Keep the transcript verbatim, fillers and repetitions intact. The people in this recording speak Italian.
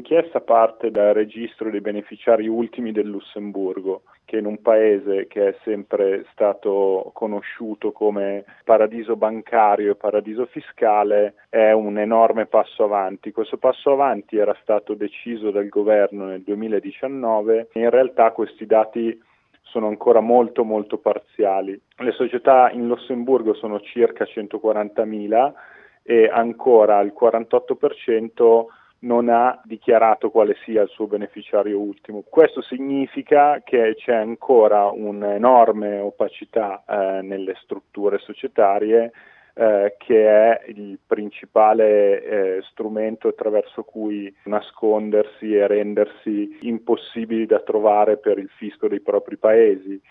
L'inchiesta parte dal registro dei beneficiari ultimi del Lussemburgo, che in un paese che è sempre stato conosciuto come paradiso bancario e paradiso fiscale è un enorme passo avanti. Questo passo avanti era stato deciso dal governo nel duemiladiciannove e in realtà questi dati sono ancora molto molto parziali. Le società in Lussemburgo sono circa centoquarantamila e ancora il quarantotto per cento non ha dichiarato quale sia il suo beneficiario ultimo. Questo significa che c'è ancora un'enorme opacità eh, nelle strutture societarie, eh, che è il principale eh, strumento attraverso cui nascondersi e rendersi impossibili da trovare per il fisco dei propri paesi.